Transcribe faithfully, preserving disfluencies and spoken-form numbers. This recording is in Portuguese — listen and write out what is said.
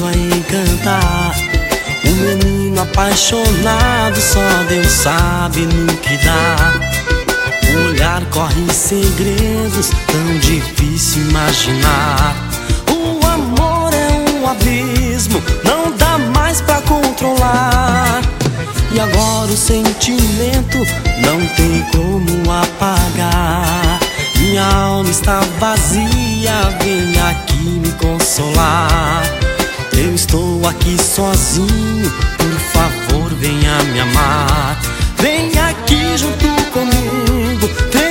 preso a encantar. Um menino apaixonado, só Deus sabe no que dá. O olhar corre segredos, tão difícil imaginar. O amor é um abismo, não dá mais pra controlar. E agora o sentimento não tem como apagar. Minha alma está vazia, vem aqui me consolar. Eu estou aqui sozinho, por favor venha me amar. Vem aqui junto comigo, vem